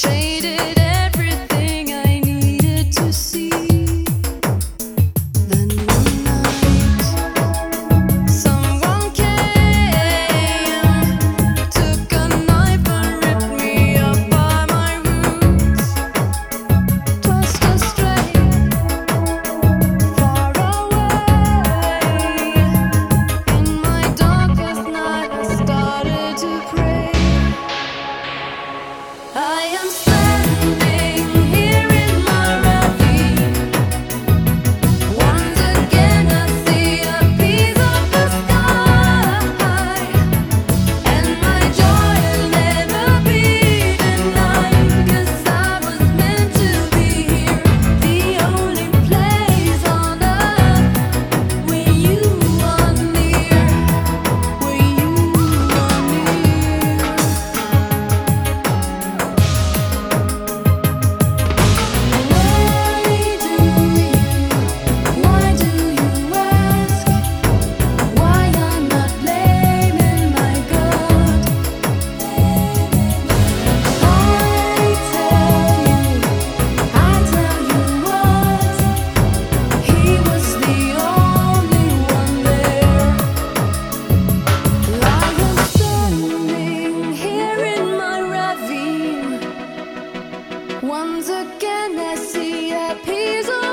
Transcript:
Shaded everything I needed to see. Then one night, someone came, took a knife and ripped me up by my roots. Tossed astray, far away. In my darkest night, I started to pray. I am standing here in my ravine. Once again I see a piece of the sky, and my joy will never be denied, 'cause I was meant to be here, the only place on earth where you are near, where you are near. Why do you ask? Why I'm not blaming my God? I tell you what, He was the only one there. I am standing here in my ravine. Once again I see a piece of